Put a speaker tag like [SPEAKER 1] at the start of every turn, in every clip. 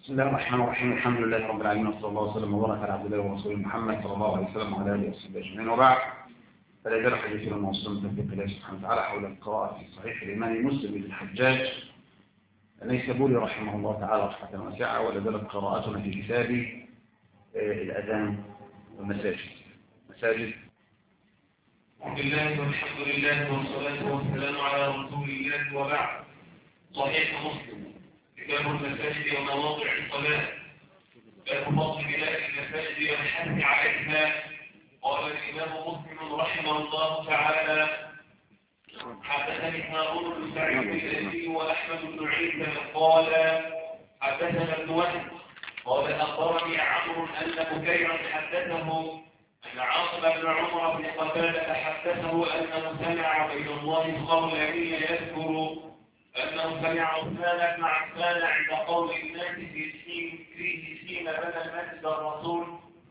[SPEAKER 1] بسم الله الرحمن الرحيم. الحمد لله رب العالمين، وصلى الله وسلم وبارك على عبد الله ورسوله محمد صلى الله عليه وسلم وعلى اله وصحبه اجمعين، وبعد. فلا يزال حديثنا موصول بتوفيق الله سبحانه وتعالى حول القراءة في صحيح الإمام مسلم بن الحجاج النيسابوري رحمه الله تعالى رحمة واسعة، ولا زالت قراءتنا في كتاب الأذان والمساجد. مساجد.
[SPEAKER 2] بسم الله والحمد لله والصلاة والسلام على رسول الله، وبعد. صحيح مسلم كتاب المساجد ومواضع الصلاة، باب فضل بناء المساجد والحث عليها. قال الإمام مسلم رحمه الله تعالى: حدثني هارون بن سعيد الأزدي وأحمد بن عيسى قال حدثنا ابن وهب قال أخبرني عمرو أن بكيرا حدثه أن عاصم بن عمر بن قتادة حدثه أنه سمع عبيد الله الخولاني يذكر أنه سمع عثمان بن عفان عند قول الناس فيه حين بنى المسجد الرسول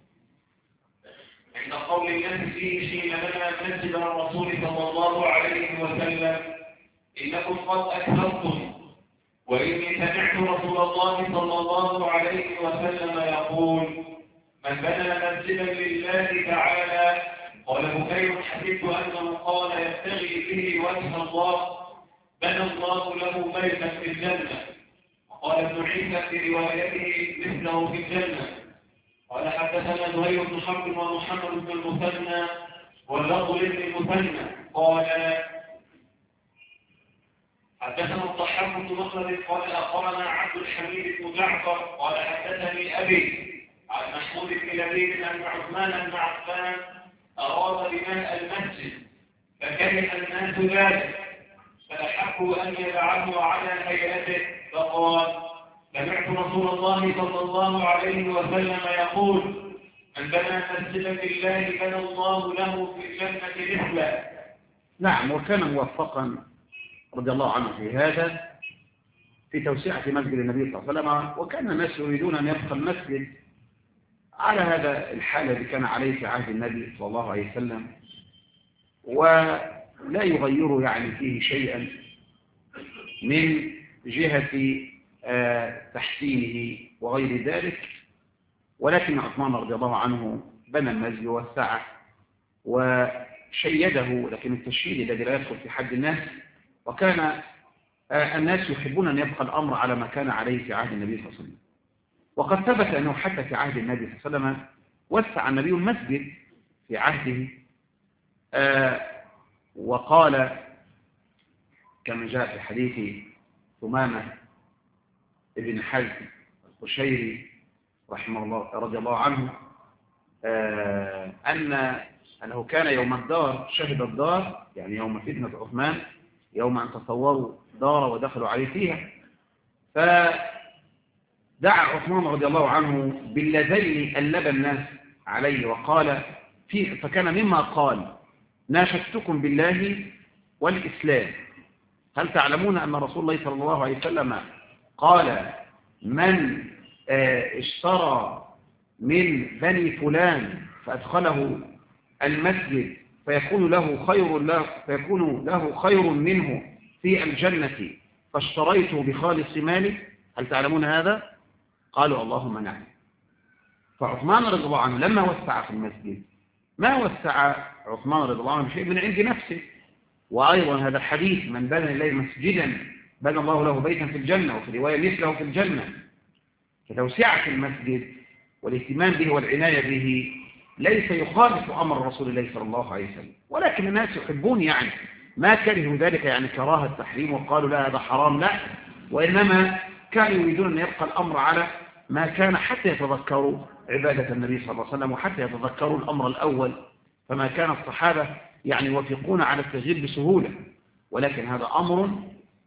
[SPEAKER 2] عند قول الناس فيه حين بنى مسجد الرسول صلى الله عليه وسلم: إنكم قد أكثرتم، وإني سمعت رسول الله صلى الله عليه وسلم يقول: من بنى مسجدا لله تعالى. قال بكير: حسبت أنه قال يبتغي به وجه الله بنى الله له بيتا في الجنة. وقال ابن عيسى في روايته مثله في الجنة. قال حدثنا زهير بن حرب ومحمد بن المثنى واللفظ لابن المثنى قال حدثنا الضحاك بن مخلد قال أخبرنا عبد الحميد بن جعفر قال حدثني أبي عن محمود بن لبيد أن عثمان بن عفان أراد بناء المسجد فكره الناس ذلك فأحبوا أن يجعلوا على هيئته، فقال: سمعت رسول الله صلى الله عليه وسلم يقول: من بنى مسجدا لله بنى الله له في الجنة مثله.
[SPEAKER 1] نعم، وكان موفقا رضي الله عنه في هذا، في توسعة مسجد النبي صلى الله عليه وسلم. وكان الناس يريدون أن يبقى المسجد على هذا الحال الذي كان عليه في عهد النبي صلى الله عليه وسلم، ولا يغير يعني فيه شيئا من جهة تحسينه وغير ذلك. ولكن عثمان رضي الله عنه بنى المسجد ووسعه وشيده، لكن التشييد الذي لا يدخل في حد الناس. وكان الناس يحبون أن يبقى الأمر على ما كان عليه في عهد النبي صلى الله عليه وسلم. وقد ثبت أنه حتى في عهد النبي صلى الله عليه وسلم وسع النبي المسجد في عهده، وقال كما جاء في حديث ثمامة ابن حزم القشيري رحمه الله رضي الله عنه أنه كان يوم الدار شهد الدار، يعني يوم فتنة عثمان، يوم أن تصوروا دار ودخلوا عليه فيها، فدعا عثمان رضي الله عنه باللذين ألب الناس عليه وقال فكان مما قال: ناشدتكم بالله والإسلام، هل تعلمون أن رسول الله صلى الله عليه وسلم قال: من اشترى من بني فلان فأدخله المسجد فيكون له خير منه في الجنة فاشتريته بخالص مالي؟ هل تعلمون هذا؟ قالوا: اللهم نعم. فعثمان رضي الله عنه لما وسع في المسجد ما وسع عثمان رضي الله عنه شيء من عند نفسه. وأيضا هذا الحديث: من بنى لله مسجدا بنى الله له بيتا في الجنة، وفي رواية مثله في الجنة. فتوسعة المسجد والاهتمام به والعناية به ليس يخالف أمر رسول الله صلى الله عليه وسلم، ولكن الناس يحبون يعني ما كرهوا ذلك يعني كراهة التحريم وقالوا لا هذا حرام، لا، وإنما كانوا يريدون أن يبقى الأمر على ما كان حتى يتذكروا عبادة النبي صلى الله عليه وسلم وحتى يتذكروا الأمر الأول. فما كان الصحابة يعني يوافقون على التغيير بسهولة، ولكن هذا أمر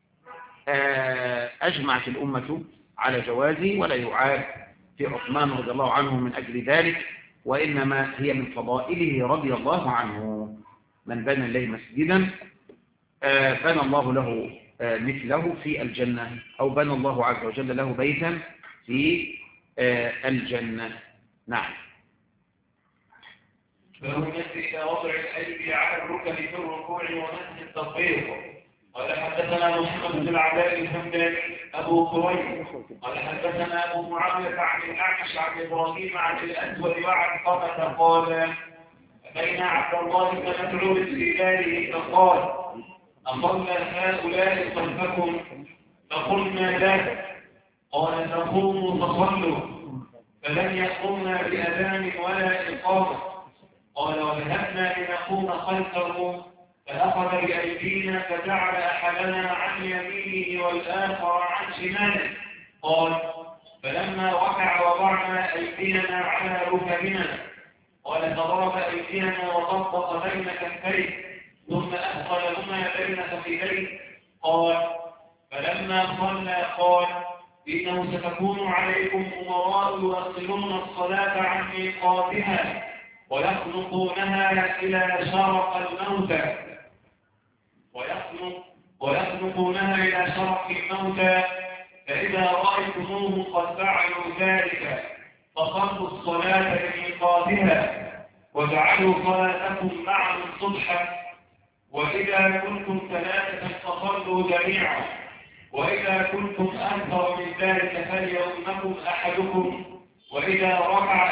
[SPEAKER 1] أجمعت الأمة على جوازه، ولا يعاد في عثمان رضي الله عنه من أجل ذلك، وإنما هي من فضائله رضي الله عنه. من بنى لله مسجدا بنى الله له مثله في الجنة، أو بنى الله عز وجل له بيتا في الجنة. نعم.
[SPEAKER 2] فهو إلى وضع الأيدي على الركب في الركوع ومسح التطبيق. قال حدثنا محمد بن العلاء الحمداني أبو كريم قال حدثنا أبو معاوية عن الأعمش عن إبراهيم عن الأسود وعن قتادة قال بين عبد الله بن مسعود في داره فقال أصلى هؤلاء خلفكم فقلنا لا قال تقوموا فصلوا فلم يقمنا بأذان ولا إقامة قال وذهبنا لنقوم خلفه فأخذ بأيدينا فجعل أحدنا عن يمينه والآخر عن شماله قال فلما ركع وضعنا أيدينا على ركبنا قال فضرب أيدينا وطبق بين كفيه ثم أدخلهما بين فخذيه قال فلما صلى قال إنه ستكون عليكم أمراء يؤخرون الصلاة عن ميقاتها ويخلقونها إلى شرق الموتى فإذا رأيتموهم قد فعلوا ذلك فصلوا الصلاة لميقاتها وجعلوا صلاتكم معهم صبحا وإذا كنتم ثلاثة فصلوا جميعا وإذا كنتم أكثر من ذلك فليؤمكم أحدكم وإذا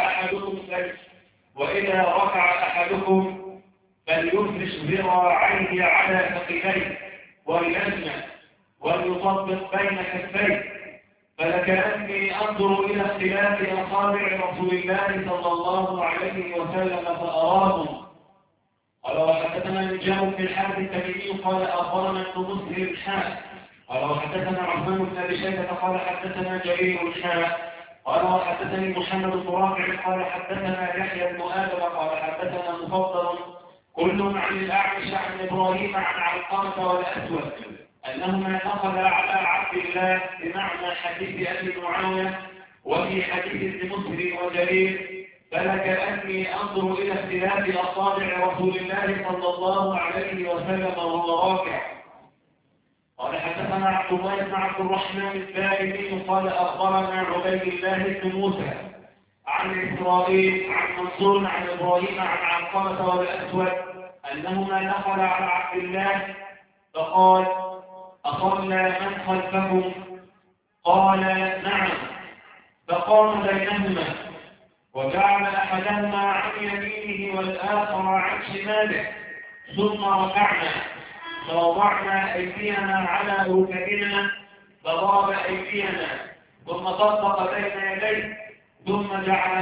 [SPEAKER 2] ركع أحدكم فليفرش ذراعيه على فخذيه وليجمع وليطبق بين كفيه فلكأني أنظر إلى اختلاف أصابع رسول الله صلى الله عليه وسلم فأراهم. قال وحدثنا الجامع بن الحارث التميمي قال أخبرنا ابن مسلم الحاء قال وحدثنا عثمان بن أبي شيبة قال حدثنا جرير الحاء قال وحدثني محمد بن رافع قال حدثنا يحيى بن آدم قال حدثنا مفضل كل عن الأعمش عن إبراهيم عن علقمة والأسود أنهما نقل على عبد الله بمعنى حديث أبي معاوية وفي حديث ابن مسلم وجرير فلكأني أنظر إلى اختلاف أصابع رسول الله صلى الله عليه وسلم وهو راكع. قال حدثنا عبد الله بن عبد الرحمن الدارمي قال أخبرنا عبيد الله بن موسى عن إسرائيل عن منصور عن إبراهيم عن علقمة والأسود أنهما نقل على عبد الله فقال أصلى من خلفكم قال نعم فقام بينهما وجعل أحدهما عن يمينه والآخر عن شماله ثم ركعنا فوضعنا أيدينا على ركبنا فضرب أيدينا ثم طبق بين يديه ثم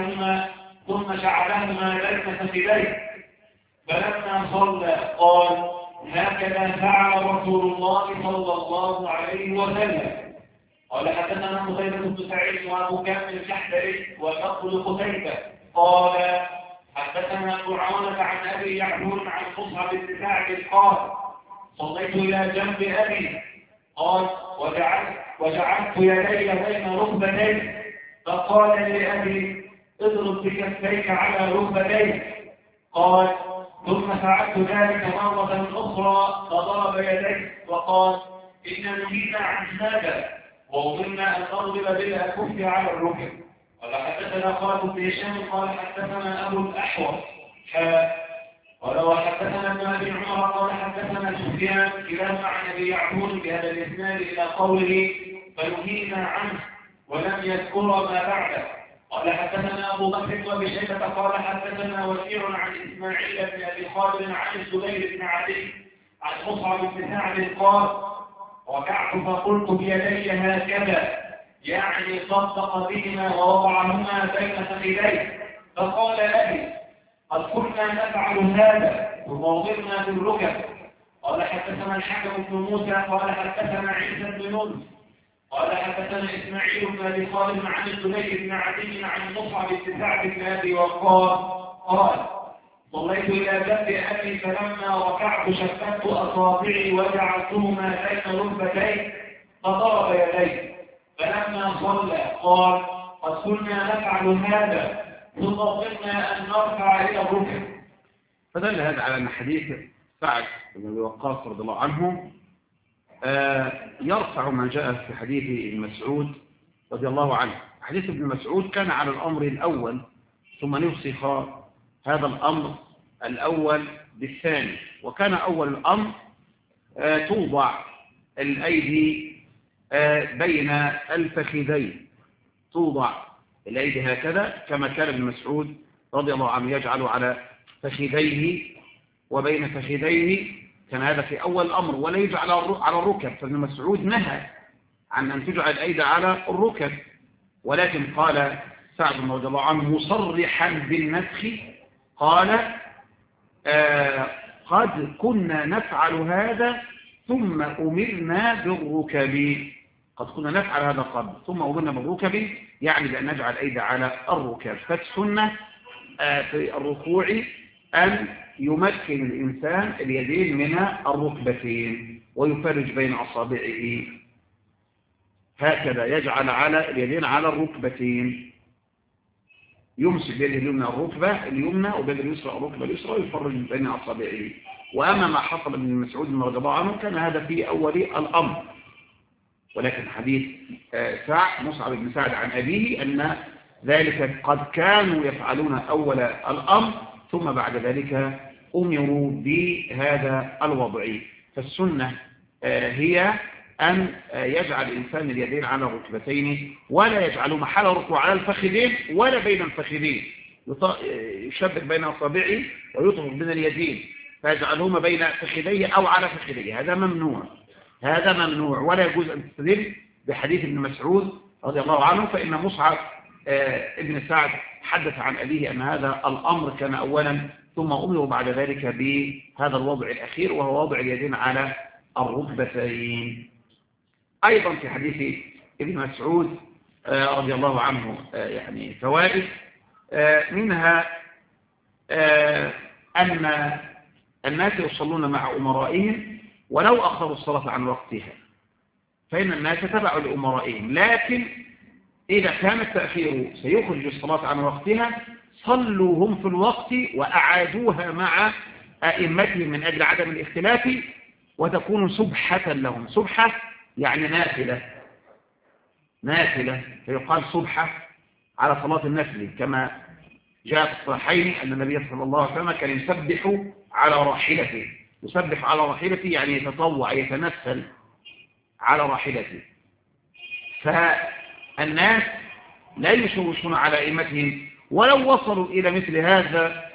[SPEAKER 2] جعلهما بين فخذيه فلما صلى قال هكذا فعل رسول الله صلى الله عليه وسلم. قال حدثنا قتيبة بن سعيد وابو كامل الجحدري واللفظ لقتيبة قال حدثنا ابو عوانة عن ابي يعقوب عن مصعب بن سعد قال صليت الى جنب ابي قال وجعلت يدي بين ركبتيه فقال لابي اضرب بكفيك على ركبتيه قال ثم فعلت ذلك مرة أخرى فضرب يديه وقال إن نهينا عن هذا وأمرنا أن نضرب بالأكف على الركب. قال حدثنا خالد بن هشام قال حدثنا أبو الأحوص قال وحدثنا ابن أبي عمر قال حدثنا سفيان كلاهما عن أبي يعقوب بهذا الإسناد إلى قوله فنهينا عنه ولم يذكر ما بعده. قال حدثنا أبو بكر وأبي شيبة قال حدثنا وكيع عن إسماعيل بن أبي خالد عن الزبير بن علي عن مصعب بن سعد قال ركعت فقلت بيدي هكذا يعني صدق بهما ووضعهما بين فخذيه فقال أبي قد كنا نفعل هذا وموضعنا بالركب. قال حدثنا الحكم بن موسى قال حدثنا عيسى بن يونس قال حدثنا إسماعيل بن أبي خالد عن الزبير بن علي عن مصعب بن سعد بن أبي وقاص قال صليت إلى جنب أبي فلما ركعت شفت أصابعي وجعلتهما بين ركبتي فضرب يديه فلما صلى قال قد كنا نفعل هذا ثم قلنا أن نرفع إلى الركب.
[SPEAKER 1] فدل هذا على أن حديث سعد بن أبي وقاص رضي الله عنه يرفع ما جاء في حديث ابن مسعود رضي الله عنه. حديث ابن مسعود كان على الأمر الأول ثم نسخ هذا الأمر الأول بالثاني، وكان أول الأمر توضع الأيدي بين الفخذين، توضع الأيدي هكذا كما كان ابن مسعود رضي الله عنه يجعل على فخذيه وبين فخذيه، كان هذا في أول الأمر، ولا يجعل على الركب، فابن مسعود نهى عن أن تجعل الأيدي على الركب، ولكن قال سعد رضي الله عنه مصرحا بالنسخ قال قد كنا نفعل هذا ثم أمرنا بالركب، قد كنا نفعل هذا قبل ثم أمرنا بالركب، يعني بأن نجعل الأيدي على الركب. فالسنة في الركوع أن يمكن الإنسان اليدين من الركبتين ويفرج بين أصابعه هكذا، يجعل على اليدين على الركبتين، يمسك بيده اليمنى الركبة اليمنى وبيده اليسرى الركبة اليسرى ويفرج بين أصابعه. وأما ما حصل ابن مسعود رضي الله عنه كان هذا في أول الأمر، ولكن حديث مصعب بن سعد عن أبيه أن ذلك قد كانوا يفعلون أول الأمر ثم بعد ذلك أمروا بهذا الوضع. فالسنة هي أن يجعل الإنسان اليدين على الركبتين ولا يجعل محل الركوع على الفخذين ولا بين الفخذين، يشبك بين أصابعه ويطرق بين اليدين فيجعلهما بين فخذيه أو على فخذيه، هذا ممنوع، هذا ممنوع، ولا يجوز أن تستدل بحديث ابن مسعود رضي الله عنه، فإن مصعب ابن سعد حدث عن أبيه أن هذا الأمر كان أولا ثم أمروا بعد ذلك بهذا الوضع الأخير وهو وضع اليدين على الركبتين. أيضا في حديث ابن مسعود رضي الله عنه يعني فوائد منها أن الناس يصلون مع أمرائهم ولو أخروا الصلاة عن وقتها، فإن الناس تبعوا لأمرائهم، لكن إذا كان التأخير سيخرج الصلاة عن وقتها صلوا هم في الوقت وأعادوها مع أئمتهم من أجل عدم الاختلاف وتكون سبحة لهم. سبحة يعني نافلة فيقال سبحة على صلاة النفل، كما جاء في الصحيحين أن النبي صلى الله عليه وسلم كان يسبح على راحلته، يسبح على راحلته يعني يتطوع يتنفل على راحلته. فالناس لا يشوشون على أئمتهم ولو وصلوا إلى مثل هذا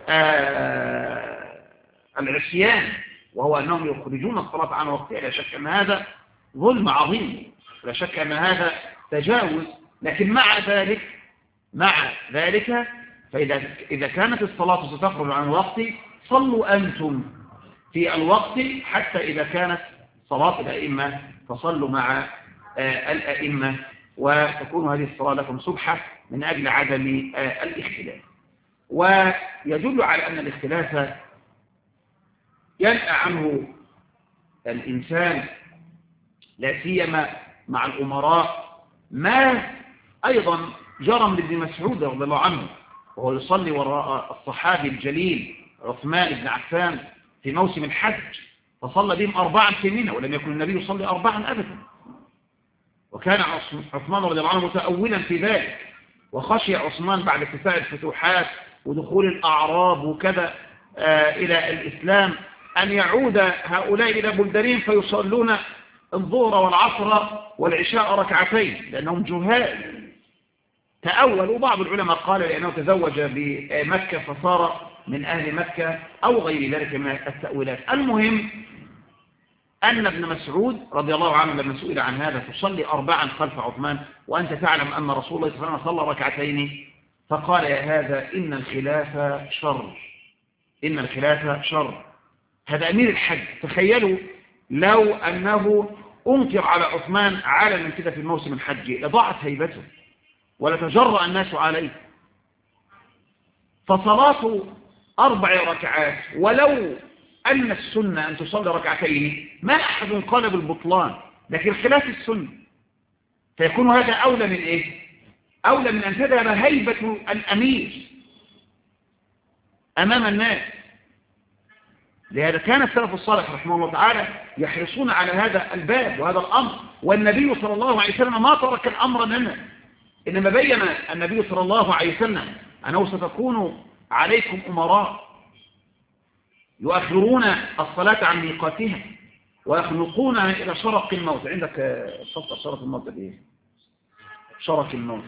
[SPEAKER 1] العصيان، وهو أنهم يخرجون الصلاة عن وقتها، لا شك أن هذا ظلم عظيم، لا شك أن هذا تجاوز، لكن مع ذلك فإذا كانت الصلاة ستخرج عن الوقت صلوا أنتم في الوقت، حتى إذا كانت صلاة الأئمة فصلوا مع الأئمة وتكون هذه الصلاة لكم سبحة من أجل عدم الاختلاف. ويدل على أن الاختلاف ينأى عنه الإنسان لا سيما مع الأمراء، ما أيضا جرى من ابن مسعود رضي الله عنه وهو يصلي وراء الصحابي الجليل عثمان بن عفان في موسم الحج، فصلى بهم 4 في منى ولم يكن النبي يصلي 4 أبدا، وكان عثمان رضي الله عنه متأولا في ذلك، وخشي عثمان بعد اتساع الفتوحات ودخول الأعراب وكذا إلى الإسلام أن يعود هؤلاء إلى بلدانهم فيصلون الظهر والعصر والعشاء ركعتين لأنهم جهال. تأول، وبعض العلماء قال لأنه تزوج بمكة فصار من أهل مكة أو غير ذلك من التأويلات. المهم أن ابن مسعود رضي الله عنه لما سئل عن هذا تصلي 4 خلف عثمان وأنت تعلم أن رسول الله صلى الله عليه وسلم صلى ركعتين، فقال يا هذا إن الخلاف شر، إن الخلاف شر. هذا أمير الحج، تخيلوا لو أنه أنكر على عثمان علنا كده في الموسم الحجي لضاعت هيبته ولتجرأ الناس عليه. فصلاة 4 ركعات ولو أن السنة أن تصلي ركعتين ما أحد قال بالبطلان، لكن خلاف السنة، فيكون هذا أولى من إيه؟ أولى من أن تذهب هيبة الأمير أمام الناس. لهذا كان السلف الصالح رحمه الله تعالى يحرصون على هذا الباب وهذا الأمر، والنبي صلى الله عليه وسلم ما ترك الأمر لنا، إنما بين النبي صلى الله عليه وسلم أنه ستكون عليكم أمراء يؤخرون الصلاة عن ميقاتها ويخنقون إلى شرق الموت. عندك فصل شرق الموت إيه؟ شرق الموت.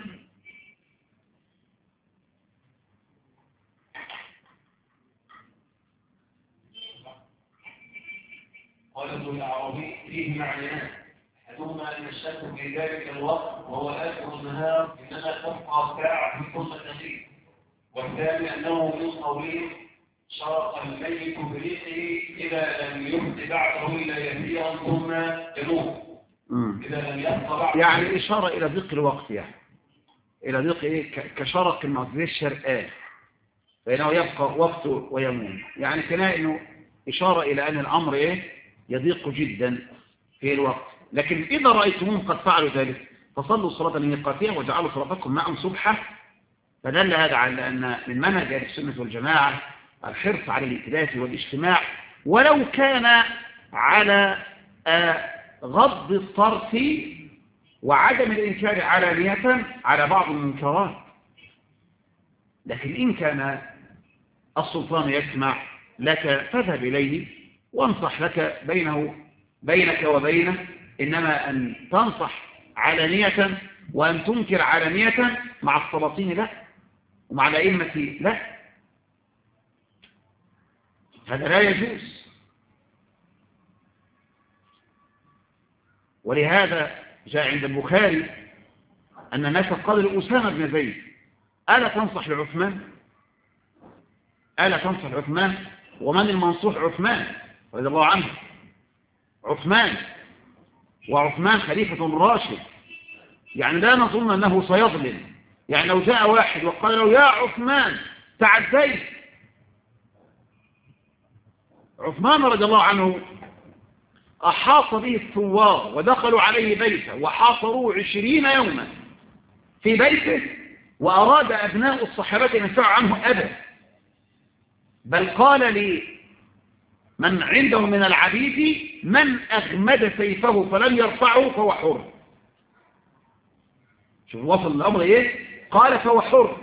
[SPEAKER 2] قال ابن العربي فيه معنيان، أحدهما أن الشك في ذلك الوقت وهو آخر النهار إنما تبقى ساعة ثم تغيب، والثاني أنه من قوله شرق الميت بريقه إذا لم يبق بعده إلا يسيرا ثم يموت. إذا لم يبق بعده
[SPEAKER 1] يعني إشارة إلى ضيق الوقت، يعني إلى ضيق إيه؟ كشرق الموت زي الشرقان، فإنه يبقى وقته ويموت. يعني كنا إنه إشارة إلى أن الأمر إيه؟ يضيق جدا في الوقت. لكن إذا رأيتموهم قد فعلوا ذلك فصلوا صلاة لميقاتها وجعلوا صلاتكم معهم سبحة. فدل هذا على أن من منهج أهل السنة والجماعة الحرص على الائتلاف والاجتماع، ولو كان على غض الطرف وعدم الإنكار علانية على بعض المنكرات. لكن إن كان السلطان يسمع لك فاذهب إليه وانصح لك بينك وبينه، إنما أن تنصح علانية وأن تنكر علانية مع السلاطين لا، ومع الأئمة لا، هذا لا يجوز. ولهذا جاء عند البخاري أن الناس قال لأسامة بن زيد ألا تنصح لعثمان؟ ألا تنصح لعثمان؟ ومن المنصوح؟ عثمان رضي الله عنه. عثمان، وعثمان خليفة راشد، يعني لا نظن أنه سيظلم. يعني لو جاء واحد وقال له يا عثمان تعديت، عثمان رضي الله عنه أحاط به الثوار ودخلوا عليه بيته وحاصروه 20 يوما في بيته، وأراد أبناء الصحابة أن يدفعوا عنه أبدا، بل قال لي من عنده من العبيد من أغمد سيفه فلم يرفعه فهو حر. شوف وصل الأمر إيه؟ قال فهو حر.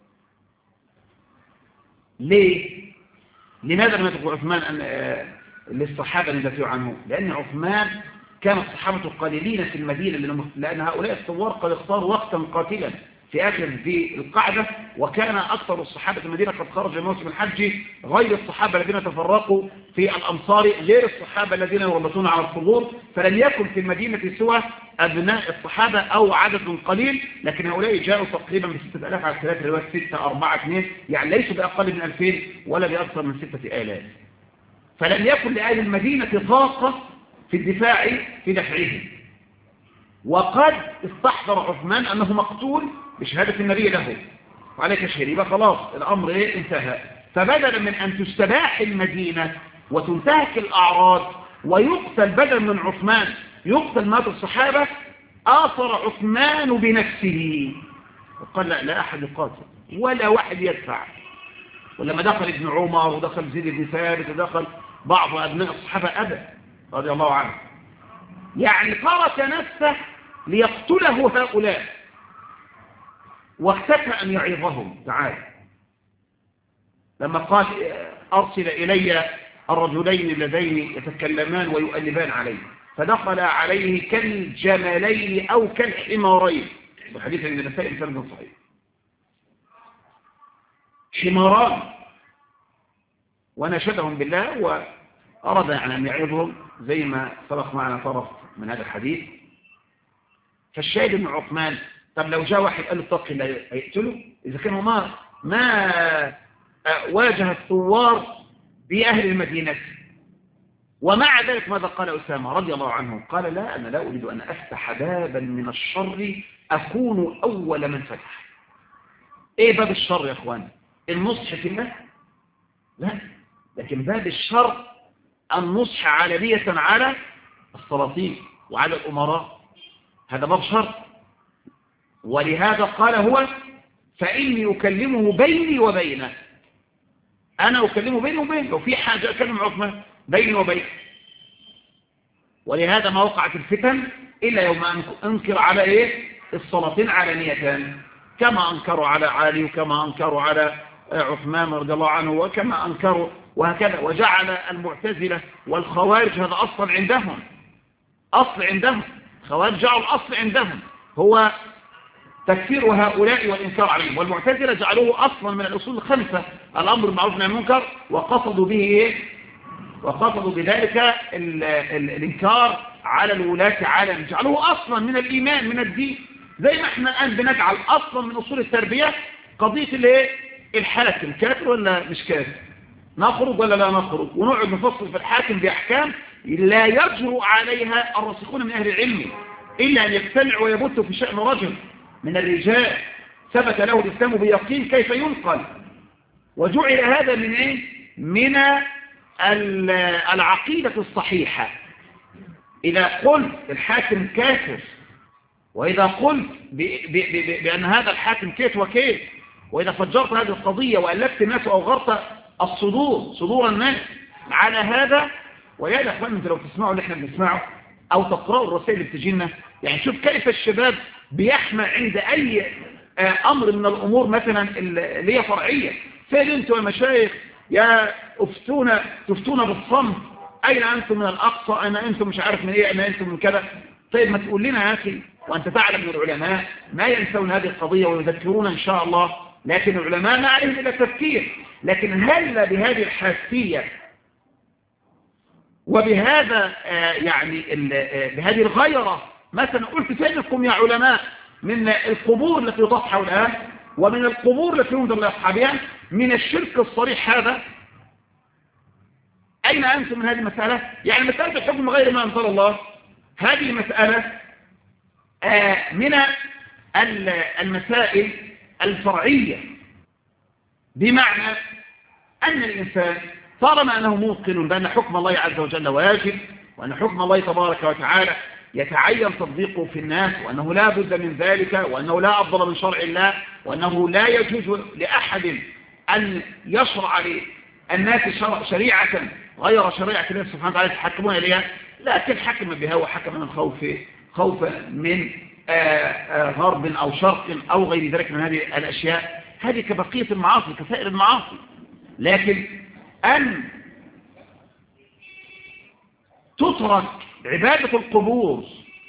[SPEAKER 1] ليه؟ لماذا لم يترك عثمان للصحابة أن يدافعوا عنه؟ لأن عثمان كان الصحابة قليلين في المدينة، لأن هؤلاء الثوار قد اختاروا وقتا قاتلا في آخر ذي القعدة، وكان أكثر الصحابة في المدينة قد خرج موسم الحج، غير الصحابة الذين تفرقوا في الأمصار، غير الصحابة الذين يربطون على الصدور، فلم يكن في المدينة سوى أبناء الصحابة أو عدد قليل. لكن هؤلاء جاءوا تقريبا ب6000 على خلاف رواية 6 4 2، يعني ليسوا بأقل من 2000 ولا بأكثر من 6000. فلم يكن لأهل المدينة طاقة في الدفاع في دفعهم، وقد استحضر عثمان أنه مقتول بشهادة النبي له وعليك شهيد، يبقى خلاص الأمر انتهى. فبدلا من أن تستباح المدينة وتنتهك الأعراض ويقتل بدل من عثمان يقتل مات الصحابة، آثر عثمان بنفسه وقال لا أحد يقاتل ولا واحد يدفع. ولما دخل ابن عمر ودخل زيد بن ثابت ودخل بعض أبناء الصحابة أبى رضي الله عنه، يعني ترك نفسه ليقتله هؤلاء واختفى أن يعظهم. تعالى لما قال أرسل إلي الرجلين اللذين يتكلمان ويؤلبان عليه، فدخل عليه كالجملين أو كالحمارين، الحديث عند النسائي بسند صحيح، حماران، ونشدهم بالله وأراد أن يعظهم زي ما سبق معنا طرف من هذا الحديث. فالشاهد من عثمان، طب لو جاء واحد قال له اتق الله هيقتله؟ إذا كانوا ما واجه الثوار بأهل المدينة. ومع ذلك ماذا قال أسامة رضي الله عنه؟ قال لا، أنا لا أريد أن أفتح بابا من الشر أكون أول من فتح. إيه باب الشر يا أخوان؟ النصح في الله؟ لا، لكن باب الشر النصح علانية على السلاطين وعلى الأمراء، هذا باب شر. ولهذا قال هو فإني أكلمه بيني وبينه، أنا أكلمه بيني وبينه، لو في حاجة أكلم عثمان بيني وبينه. ولهذا ما وقعت الفتن إلا يوم أنكر على إيه؟ السلاطين علانية، كما أنكروا على علي وكما أنكروا على عثمان رضي الله عنه وكما أنكروا وهكذا. وجعل المعتزلة والخوارج هذا أصل عندهم خوارج جعلوا الأصل عندهم هو تكفير هؤلاء والإنكار عليهم، والمعتزلة جعلوه أصلا من الأصول الخمسة، الأمر بالمعروف والنهي عن المنكر، وقصدوا به إيه؟ وقصدوا بذلك الإنكار على الولاة عالم، جعلوه أصلا من الإيمان من الدين. زي ما احنا الآن بنجعل أصلا من أصول التربية قضية الايه؟ الحاكم كافر ولا مش كافر، نخرج ولا لا نخرج، ونقعد نفصل في الحاكم بأحكام لا يجرؤ عليها الراسخون من أهل العلم إلا أن يجتمع ويبت في شأن رجل من الرجال ثبت له الإسلام بيقين كيف ينقل. وجعل هذا من إيه؟ من العقيدة الصحيحة. إذا قلت الحاكم كافر، وإذا قلت بأن هذا الحاكم كيف وكيف، وإذا فجرت هذه القضية وألفت الناس وأغرت صدور الناس على هذا، ويا أخوان انتوا لو تسمعوا اللي احنا بنسمعه أو تقرأوا الرسائل اللي بتجينا، يعني شوف كيف الشباب بيحمى عند أي أمر من الأمور مثلا اللي هي فرعية. فين انتوا يا مشايخ؟ يا تفتونا بالصمت، أين أنتم من الأقصى؟ أين أنتم مش عارف من إيه؟ أين أنتم من كذا؟ طيب ما تقول لنا يا أخي، وأنت تعلم من العلماء ما ينسون هذه القضية ويذكرون إن شاء الله، لكن العلماء ما عليهم إلا التفكير. لكن هل بهذه الحاسية وبهذا يعني بهذه الغيرة مثلا قلت فينكم يا علماء من القبور التي تضحى الآن، ومن القبور التي ينظر لأصحابها، من الشرك الصريح هذا؟ أين أنتم من هذه المسألة؟ يعني مسألة الحكم غير ما أنزل الله، هذه مسألة من المسائل الفرعية، بمعنى أن الإنسان طالما أنه موقن بأن حكم الله عز وجل واجب، وأن حكم الله تبارك وتعالى يتعين تطبيقه في الناس، وأنه لا بد من ذلك، وأنه لا أفضل من شرع الله، وأنه لا يجوز لأحد أن يشرع للناس شريعة غير شريعة الله سبحانه وتعالى يتحكمون إليها، لكن حكم بها وحكم من خوف من غرب أو شرق أو غير ذلك من هذه الأشياء. هذه كبقية المعاصي كسائر المعاصي. لكن أن تترك عبادة القبور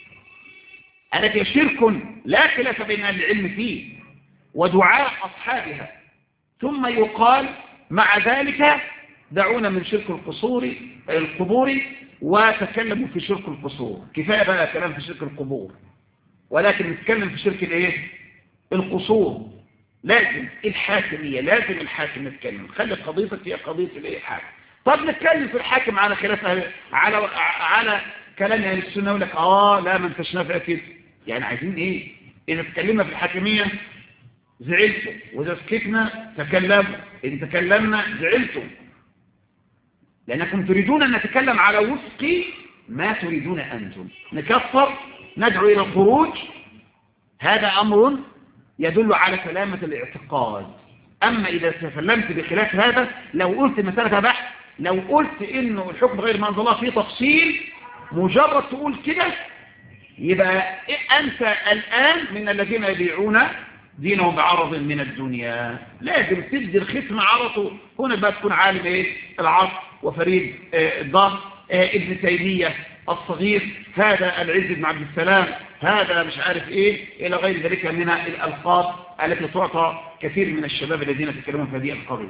[SPEAKER 1] التي شرك لا خلاف بين أهل العلم فيه ودعاء أصحابها، ثم يقال مع ذلك دعونا من شرك القبور وتكلموا في شرك القصور، كفاية بقى كلام في شرك القبور، ولكن نتكلم في شرك الايه؟ القصور. لازم الحاكمية، لازم الحاكم نتكلم، خلي قضيتك هي قضية الايه؟ الحاكم. طب نتكلم في الحاكم على خلاف على كلام اهل السنة، يقول لك لا ما انتش نافع كده. يعني عايزين ايه؟ اذا تكلمنا في الحاكمية زعلتوا، واذا سكتنا تكلموا، ان تكلمنا زعلتوا، لأنكم تريدون أن نتكلم على وفق ما تريدون أنتم، نكفر، ندعو إلى الخروج، هذا أمر يدل على سلامة الاعتقاد. أما إذا تكلمت بخلاف هذا، لو قلت مسألة بحث، لو قلت إنه الحكم غير ما أنزل الله فيه تفصيل، مجرد تقول كده، يبقى أنت الآن من الذين يبيعون دينهم بعرض من الدنيا. لازم تدي الختم عرضه. هنا بقى تكون عالم ايه؟ العصر وفريد الظهر، ابن تيمية الصغير، هذا العز بن عبد السلام، هذا مش عارف ايه الى غير ذلك من الالقاب التي تعطى كثير من الشباب الذين يتكلمون في هذه القضيه.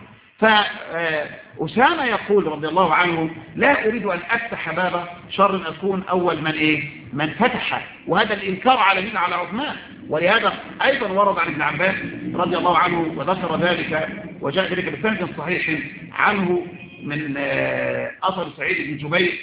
[SPEAKER 1] فأسامة يقول رضي الله عنه: لا أريد أن أفتح باب شر، أكون أول من فتح. وهذا الإنكار على مين؟ على عثمان. ولهذا أيضا ورد عن ابن عباس رضي الله عنه وذكر ذلك، وجاء ذلك بسند صحيح عنه من أثر سعيد بن جبير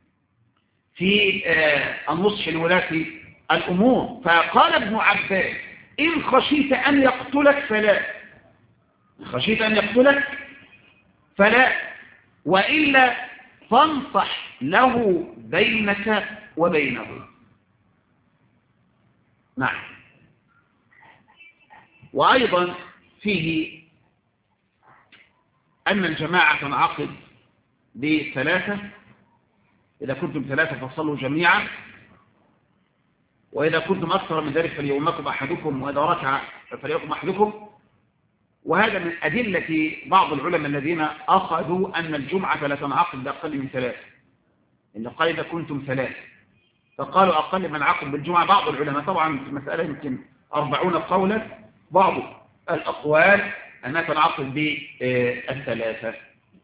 [SPEAKER 1] في النصح لولاة الأمور. فقال ابن عباس: إن خشيت أن يقتلك فلا، خشيت أن يقتلك فلا، وإلا فانصح له بينك وبينه. نعم. وأيضا فيه أن الجماعة تنعقد بثلاثة: إذا كنتم ثلاثة فصلوا جميعا، وإذا كنتم أكثر من ذلك فليؤمكم أحدكم، وإذا ركع فليقم أحدكم، وهذا من أدلة بعض العلماء الذين أخذوا أن الجمعة لا تنعقد بأقل من 3، إن قال إذا كنتم 3، فقالوا أقل من عقد بالجمعة. بعض العلماء طبعا في المسألة يمكن 40 قولا، بعض الأقوال أنها تنعقد ب3.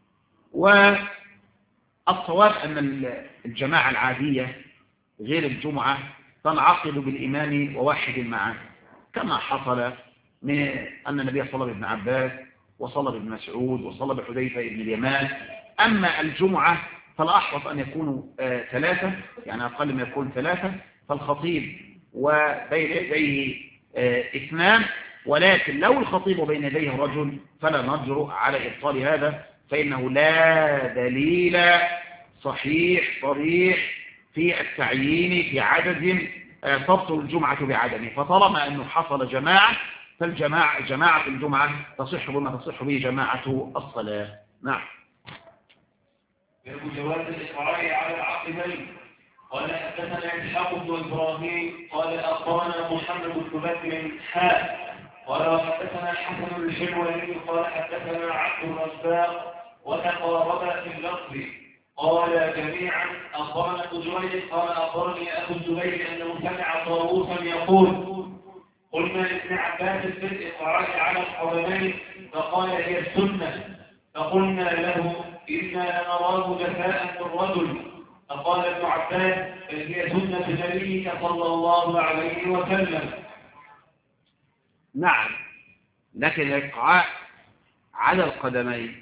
[SPEAKER 1] والصواب أن الجماعة العادية غير الجمعة تنعقد بالإمام وواحد معه، كما حصل من أن النبي صلى بابن عباس وصلى بابن مسعود وصلى بحذيفة بن اليمان. أما الجمعة فالأحوط أن يكونوا 3، يعني أقل ما يكون 3، فالخطيب وبين يديه 2، ولكن لو الخطيب بين يديه رجل فلا نجرؤ على إبطال هذا، فإنه لا دليل صحيح صريح في التعيين في عدد تبطل الجمعة بعدمه. فطالما أنه حصل جماعة جماعة الجمعة تصح بما تصح به جماعة الصلاة. نعم.
[SPEAKER 2] باب جواز الإقرار على العقبين. قال حدثنا إسحاق بن إبراهيم قال أخبرنا محمد بن بكر قال وحدثنا حسن الحلواني قال حدثنا عبد الرزاق وتقاربا في اللفظ قال جميعا أخبرنا ابن جريج قال أخبرني أبو الزبير أنه سمع طاووسا يقول قلنا لابن عباس في الإقرار على الحرمين فقال هي السنة، فقلنا له إنا لنراه جفاء الرجل، فقال ابن عباس بل هي سنة نبيك صلى الله عليه وسلم.
[SPEAKER 1] نعم، لكن الإقعاء على القدمين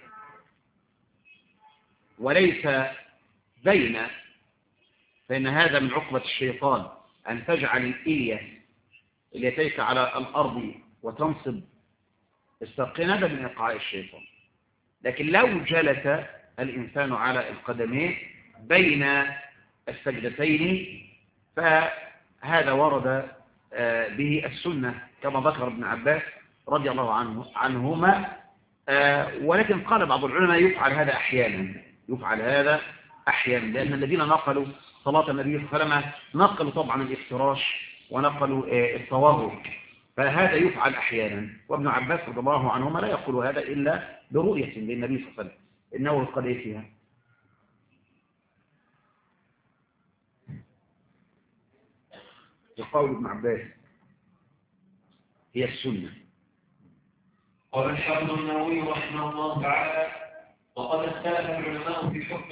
[SPEAKER 1] وليس بين، فإن هذا من عقبة الشيطان أن تجعل اليتيك على الأرض وتنصب الساقين، هذا من إقعاء الشيطان. لكن لو جلس الإنسان على القدمين بين السجدتين فهذا ورد به السنة كما ذكر ابن عباس رضي الله عنهما. ولكن قال بعض العلماء يفعل هذا أحيانا، لأن الذين نقلوا صلاة النبي صلى الله عليه وسلم نقلوا طبعا الافتراش ونقلوا التورك، فهذا يفعل أحيانا. وابن عباس رضي الله عنهما لا يقول هذا إلا برؤية للنبي صلى الله عليه وسلم، إنه قد فيها. يقول ابن عباس هي السنة.
[SPEAKER 2] قال الحافظ النووي رحمه الله تعالى وقد اختلف العلماء في حكم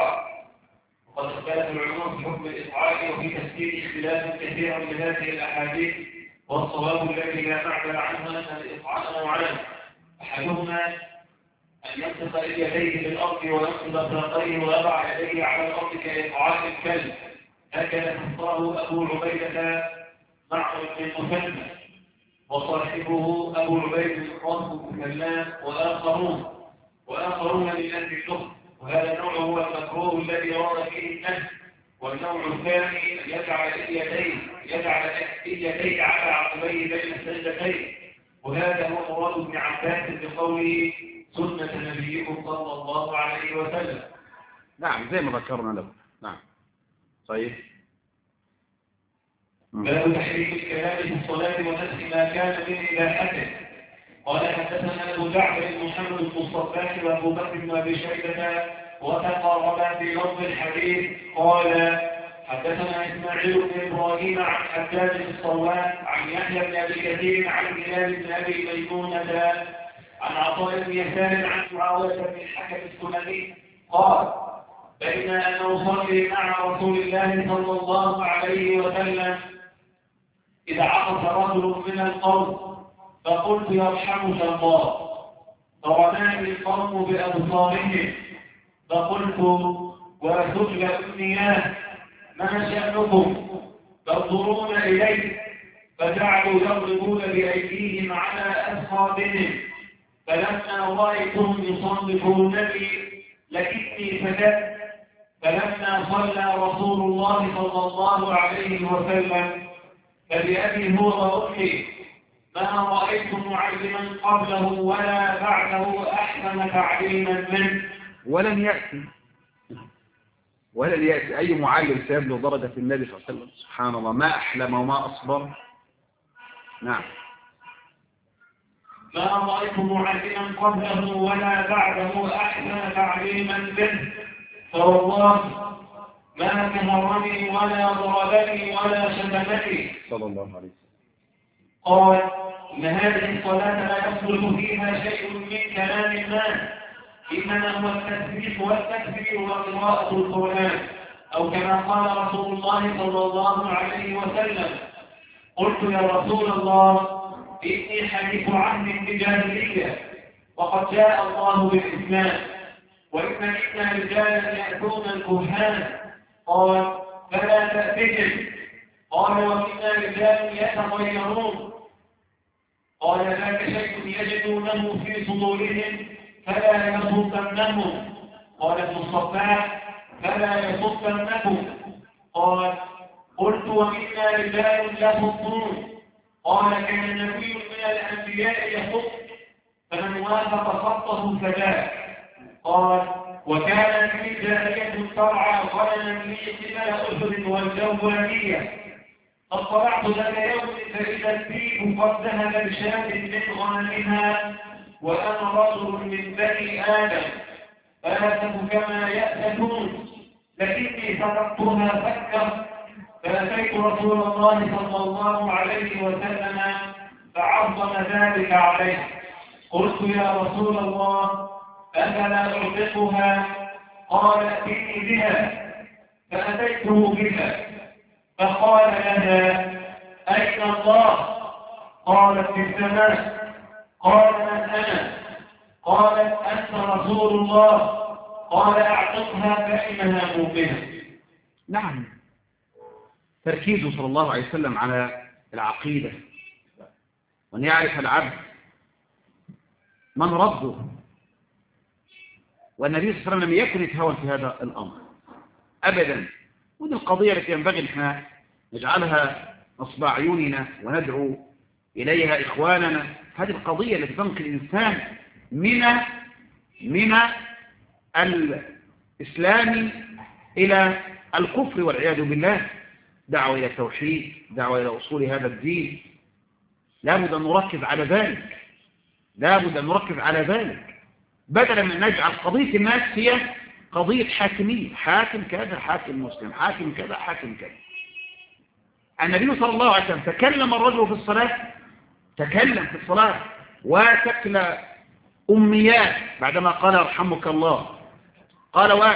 [SPEAKER 2] الإطعام وفي تفسير اختلاف كثيرا لهذه الأحاديث، والصواب الذي لا معدل عنه أن الإطعام نوعان، أحدهما أن يمسك يديه بالأرض وينصب ساقيه ويضع يديه على الأرض كإطعام الكلب، هكذا فسره أبو عبيدة معمر بن مسلم وصاحبه أبو عبيد القاسم بن سلام وآخرون من أهل الكفر. وهذا النوع هو المكروه الذي ورد فيه النهي. والنوع الثاني يجعل اليدين على عقبيه بين السجدتين، وهذا هو مراد ابن عباس بقوله سنة نبيكم صلى الله عليه وسلم.
[SPEAKER 1] نعم، زي ما ذكرنا له. نعم، طيب.
[SPEAKER 2] باب تحريم الكلام في الصلاة ونسي ما كان من إباحته. قال حدثنا أبو جعفر بن محمد بن الصباح وأبو بكر بن أبي شيبة وتقاربا في لفظ الحديث. قال حدثنا إسماعيل بن إبراهيم عن حجاج الصواب عن يحيى بن أبي كثير عن بلال بن أبي ميمونة عن عطاء بن يسار عن معاوية بن الحكم السلمي قال بين أن أصلي مع رسول الله صلى الله عليه وسلم إذا عطس رجل من القوم فقلت يرحمك الله، فرماني القوم بأبصارهم فقلت وسجل أمنيات ما شأنكم؟ تنظرون إليه، فجعلوا يضربون بأيديهم على أصحابهم، فلما رأيتهم يصنفونني لكني سكت. فلما صلى رسول الله صلى الله عليه وسلم فبأبي هو وأمي ما رأيت معلما قبله ولا بعده أحسن تعليما منه.
[SPEAKER 1] ولن يأتي أي معلم سيبلغ درجة النبي صلى الله عليه وسلم. سبحان الله، ما أحلم وما أصبر. نعم.
[SPEAKER 2] ما رأيت معلما قبله ولا بعده أحسن تعليما منه، فوالله ما كهرني ولا ضربني ولا شتمني
[SPEAKER 1] صلى الله عليه وسلم.
[SPEAKER 2] قال: إن هذه الصلاة لا يصلح فيها شيء من كلام الناس، إنما هو التسبيح والتكبير وقراءة القرآن، أو كما قال رسول الله صلى الله عليه وسلم. قلت: يا رسول الله، إني حديث عهد بجاهلية، وقد جاء الله بالإسلام، وإن منا رجالا يأتون الكهان. قال: فلا تأتهم. قال: ومنا رجال يتغيرون. قال: ذاك شيء يجدونه في صدورهم فلا يصدنهم. قال ابن الصباح: فلا يصدنكم. قال: قلت: ومنا رجال يصدون. قال: كان النبي من الأنبياء يصد، فمن وافق خطه فجاء. قال: وكان في جارية ترعى غنما لي قبل أحد والجوانية، فاطلعت ذات يوم فإذا الديب قد ذهب بشاة من غنمها، وأنا رجل من بني آدم فآسف كما يأسفون، لكني فقدتها فكة، فأتيت رسول الله صلى الله عليه وسلم فعظم ذلك عليه. قلت: يا رسول الله، أفلا أعتقها؟ قال: ائتني بها. فأتيته بها، فقال لها: أين الله؟ قالت: في السماء. قال: من أنا؟ قالت: أنت رسول الله. قال: أعتقها فإنها مؤمنة.
[SPEAKER 1] نعم، تركيزه صلى الله عليه وسلم على العقيدة، وأن يعرف العبد من ربه، والنبي صلى الله عليه وسلم لم يكن يتهاون في هذا الأمر أبدا. ودي القضية التي ينبغي أن نجعلها نصب عيوننا وندعو إليها إخواننا. هذه القضية التي تنقل الإنسان من الإسلام إلى الكفر والعياذ بالله. دعوة إلى التوحيد، دعوة إلى أصول هذا الدين. لابد أن نركز على ذلك، لابد أن نركز على ذلك، بدلا من نجعل قضية الناس هي قضية حاكمية، حاكم كذا، حاكم مسلم، حاكم كذا، حاكم كذا. النبي صلى الله عليه وسلم تكلم الرجل في الصلاة، تكلم في الصلاة وتكل أميات بعدما قال: يرحمك الله. قال: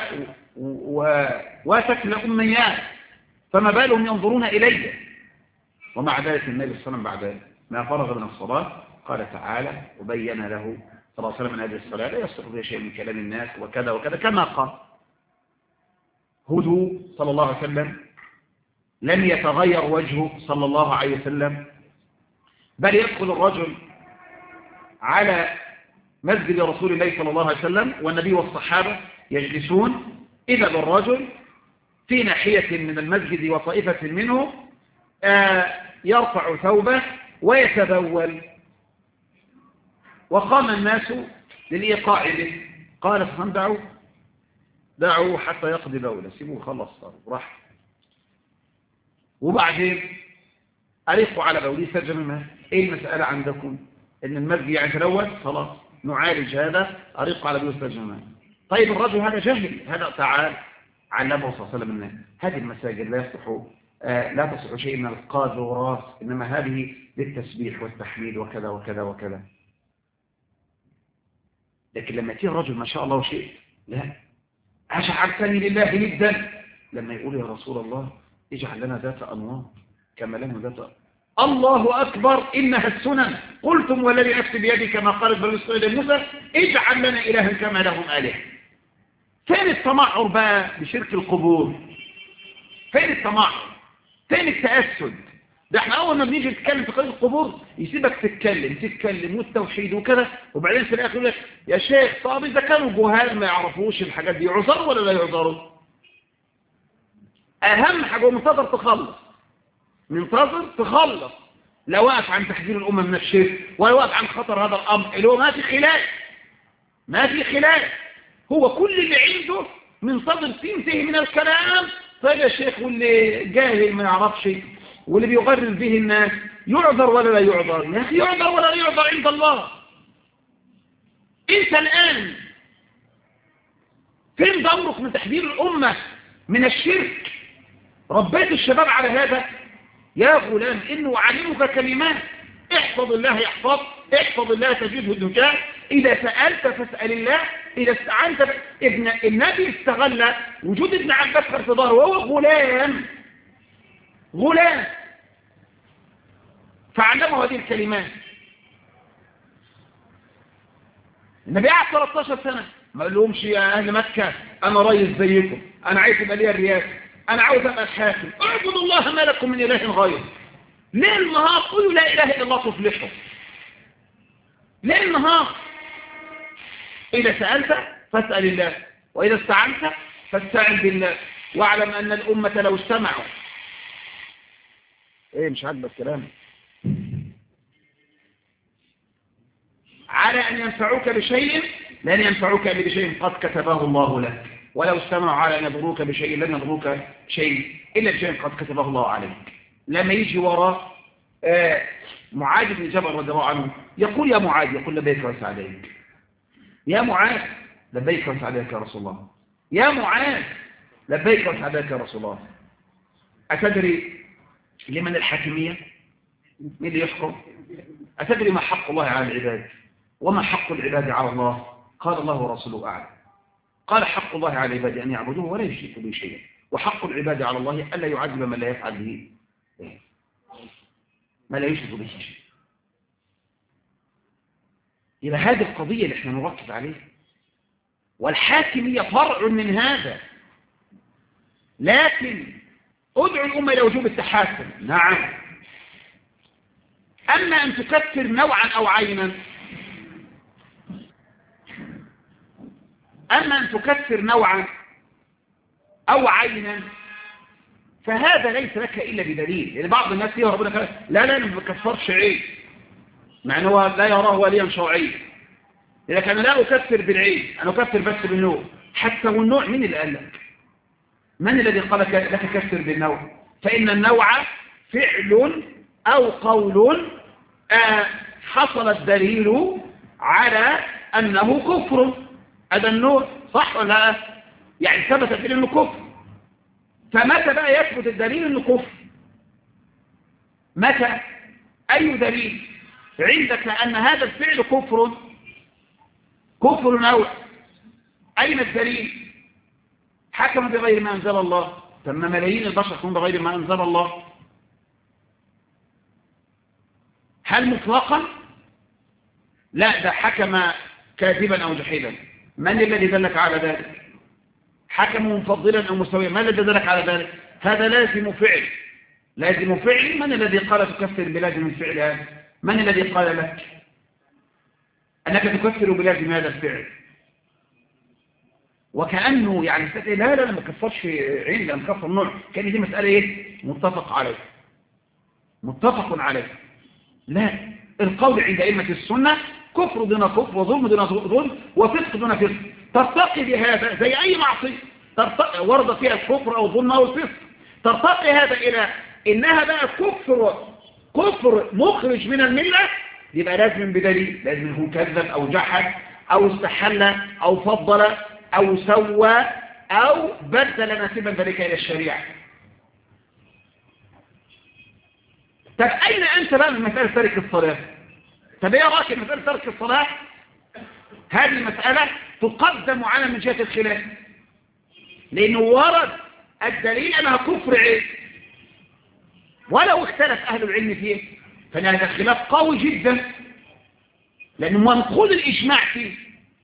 [SPEAKER 1] وتكل أميات، فما بالهم ينظرون إلي. ومع ذلك النبي صلى الله عليه وسلم بعد ما فرغ من الصلاة قال تعالى وبين له صلى الله عليه وسلم من هذه الصلاة لا يصدق فيها شيء من كلام الناس وكذا وكذا، كما قال. هدوء صلى الله عليه وسلم، لم يتغير وجهه صلى الله عليه وسلم، بل يدخل الرجل على مسجد رسول الله صلى الله عليه وسلم والنبي والصحابة يجلسون، إذا بالرجل في ناحية من المسجد وطائفة منه يرفع ثوبه ويتبول، وقام الناس للإيقاع به. قال: دعوا حتى يقضي بوله، سيبوه خلص راح. وبعدين ألقوا على بولي سجن الماء. ايه المسألة عندكم؟ ان المسجد يعني تلوث، خلاص نعالج هذا، ألقوا على بولي سجن الماء. طيب الرجل هذا جاهل، هذا تعال علمه صلى الله عليه وسلم ان هذه المساجد لا تصح شيء من القاذ والراس، انما هذه للتسبيح والتحميد وكذا وكذا وكذا. لكن لما يأتي الرجل ما شاء الله شيء، لا أجعلتني لله ندا، لما يقول: يا رسول الله اجعل لنا ذات أنوار كما لنا ذات. الله أكبر، إنها السنن، قلتم والذي نفسي بيدي كما قالت بنو إسرائيل موسى اجعل لنا إلها كما لهم آلهة. فين التمعر بقى بشرك القبور؟ فين التمعر؟ فين التأسد؟ ده احنا أول ما بنيجي نتكلم في قضية القبور يسيبك تتكلم والتوحيد وكذا، وبعدين في الآخر يقول لك: يا شيخ طب إذا كانوا جهال ما يعرفوش الحاجات دي يعذروا ولا لا يعذروا؟ أهم حاجة منتظر تخلص، لا واقف عن تحذير الأمة من الشرك ولا واقف عن خطر هذا الأمر اللي هو ما في خلاف، هو كل اللي عنده منتظر تنتهي من الكلام. طيب يا شيخ، واللي جاهل ما يعرفش واللي بيغرر به الناس يعذر ولا لا يعذر؟ يا أخي يعذر ولا لا يعذر عند الله، انت الآن فين دورك من تحذير الأمة من الشرك؟ ربيت الشباب على هذا؟ يا غلام إنه علمك كلمات، احفظ الله يحفظ، احفظ الله تجده النجاة، إذا سألت فاسأل الله، إذا استعنت النبي استغل وجود ابن عباس في ظهره وهو غلام فعلمه هذه الكلمات. النبي قعد 13 سنة ما قال لهمش يا أهل مكة أنا رئيس زيكم، أنا عايز يبقى لي الرياسة، أنا عاوز أبقى الحاكم، اعبدوا الله ما لكم من إله غيره. ليل نهار قولوا لا إله إلا الله تفلحوا. ليل نهار إذا سألت فاسأل الله، وإذا استعنت فاستعن بالله، واعلم أن الأمة لو اجتمعوا مش عاجبك الكلام على أن ينفعوك بشيء لن ينفعوك إلا بشيء قد كتبه الله لك، ولو استمعوا على أن يضروك بشيء لن يضروك شيء إلا بشيء قد كتبه الله عليك. لما يجي وراء معاذ بن جبل رضي الله عنه يقول يا معاذ، يقول لبيك وسعديك يا معاذ، لبيك وسعديك يا رسول الله، يا معاذ لبيك وسعديك يا رسول الله. أتدري لمن الحاكمية؟ مين اللي يحكم؟ أتدري ما حق الله على العباد وما حق العباد على الله؟ قال الله ورسوله أعلم. قال حق الله على العباد أن يعبدوه ولا يشركوا به شيئا، وحق العباد على الله ألا يعذب من لا يفعل به ما لا يشرك به شيء. إذا هذه القضية اللي احنا نركز عليها، والحاكمية فرع من هذا. لكن ادعو الأمة إلى وجوب التحاكم، نعم. أما أن تكفر نوعا أو عينا، أما أن تكفر نوعا أو عينا فهذا ليس لك إلا بدليل. يعني بعض الناس فيها ربنا قال لا ما بكفرش عين، مع أنه لا يراه وليا شرعيا. لكن أنا لا أكفر بالعين، أنا أكفر بس بالنوع. حتى والنوع من اللي قال لك؟ من الذي قال لك كفر بالنوع؟ فإن النوع فعل أو قول حصل الدليل على أنه كفر. هذا النوع صح ولا لا؟ يعني ثبت الدليل أنه كفر. فمتى بقى يثبت الدليل أنه كفر؟ متى؟ أي دليل عندك أن هذا الفعل كفر نوع؟ أين الدليل؟ حكم بغير ما أنزل الله. ثم ملايين البشر يحكمون بغير ما أنزل الله. هل مطلقا؟ لا، ده حكم كاذبا أو جحيلا. من الذي دلك على ذلك؟ حكم مفضلا أو مسويا، من الذي دلك على ذلك؟ هذا لازم فعل. لازم فعل. من الذي قال تكفر بلازم الفعل هذا؟ من الذي قال لك أنك تكفر بلازم هذا الفعل؟ وكأنه يعني لا ما كفرش عين، لا مكفر نوع. كان دي مسألة ايه؟ متفق عليه. لا، القول عند أئمة السنة كفر دون كفر، وظلم دون ظلم، وفسق دون فسق. ترتقي بهذا زي أي معصية ورد فيها الكفر أو الظلم أو الفسق، ترتقي هذا إلى إنها بقى كفر مخرج من الملة، يبقى لازم بدليل، لازم يكون كذب أو جحد أو استحل أو فضل أو سوى أو بدل ناسبا ذلك إلى الشريعة. طب أين أنت بقى من مسألة ترك الصلاة؟ طب إيه رأيك مسألة ترك الصلاة؟ هذه المسألة تقدم على من جهة الخلاف، لأنه ورد الدليل أنها كفر عين، ولو اختلف أهل العلم فيه فهذا خلاف قوي جدا، لأنه منقول الإجماع فيه.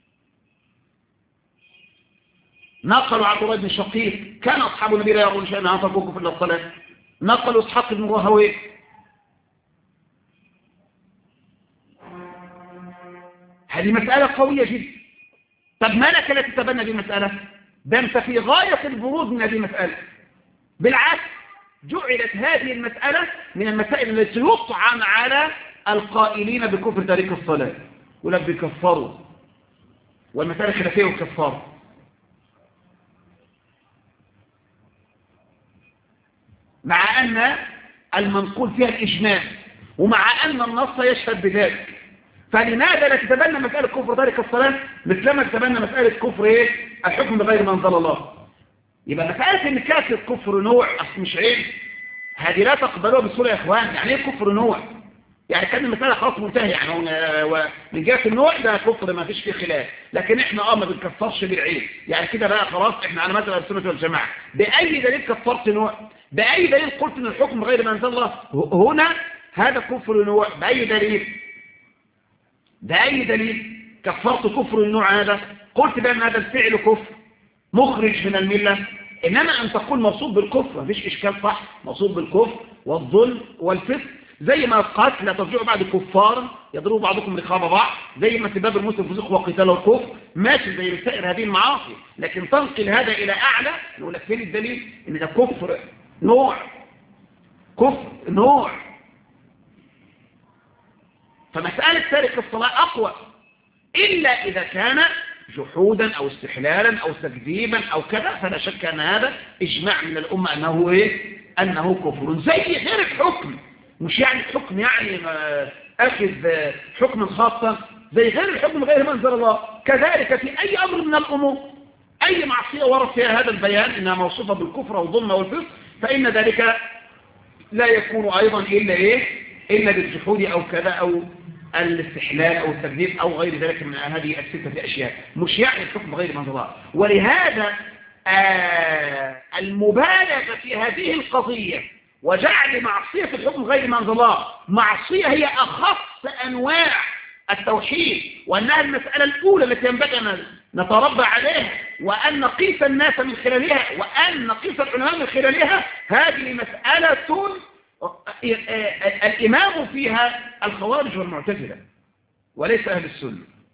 [SPEAKER 1] نقلوا عبد الله بن شقيق كان أصحاب النبي لا يرون شيئا عن تركوه في الصلاة. نقلوا إسحاق بن راهويه. هذه مسألة قوية جدا. طب ما لك لا تتبنى هذه المسألة؟ ده أنت في غاية البرود من هذه المسألة. بالعكس، جعلت هذه المسألة من المسائل التي يطعن على القائلين بكفر تارك الصلاة، يقول لك بيكفروا، والمسألة خلافية والكفار. مع أن المنقول فيها الإجماع، ومع أن النص يشهد بذلك، فلماذا لا تتبنى مسألة كفر تارك الصلاة مثلما تتبنى مسألة كفر ايه الحكم بغير ما انزل الله؟ يبقى مسألة ان كافر كفر نوع اصل مش عيب، هذه لا تقبلوها بسهولة يا اخوان. يعني ايه كفر نوع؟ يعني كان المسألة خلاص منتهي، يعني من جهة النوع ده كفر ما فيش فيه خلاف، لكن احنا ما بنكفرش بالعيب، يعني كده بقى خلاص احنا على مثل السنة والجماعة. بأي دليل كفرت نوع؟ بأي دليل قلت ان الحكم غير ما انزل الله؟ هنا هذا كفر نوع. بأي دليل؟ بأي دليل كفرت كفر النوع هذا؟ قلت بأن هذا الفعل كفر مخرج من الملة. إنما أن تقول موصوف بالكفر مفيش إشكال، صح، موصوف بالكفر والظلم والفسق، زي ما قالت لا ترجعوا بعد كفارا يضرب بعضكم رقاب بعض، زي ما سباب المسلم فسوق وقتال والكفر، ماشي زي سائر هذه المعاصي. لكن تنقل هذا إلى أعلى، نقول لك فين الدليل إن ده كفر نوع؟ كفر نوع. فمسألة تارك الصلاة أقوى، إلا إذا كان جحودا أو استحلالا أو تكذيبا أو كذا، فلا شك أن هذا إجماع من الأمة أنه إيه؟ أنه كفر. زي غير الحكم، مش يعني الحكم يعني أخذ حكم خاصا، زي غير الحكم غير ما أنزل الله. كذلك في أي أمر من الأمور، أي معصية ورد فيها هذا البيان إنها موصوفة بالكفر والظلم والفسق، فإن ذلك لا يكون أيضا إلا إيه؟ إلا بالجحود أو كذا أو الاستحلال أو التكذيب أو غير ذلك من هذه الستة أشياء، مش يعني الحكم غير ما أنزل الله. ولهذا المبالغة في هذه القضية وجعل معصية الحكم غير ما أنزل الله معصية هي أخص أنواع التوحيد، وأنها المسألة الأولى التي ينبغي أن نتربى عليها، وأن نقيس الناس من خلالها، وأن نقيس العلماء من خلالها. هذه مسألة الإمام فيها الخوارج والمعتزلة وليس أهل السنة.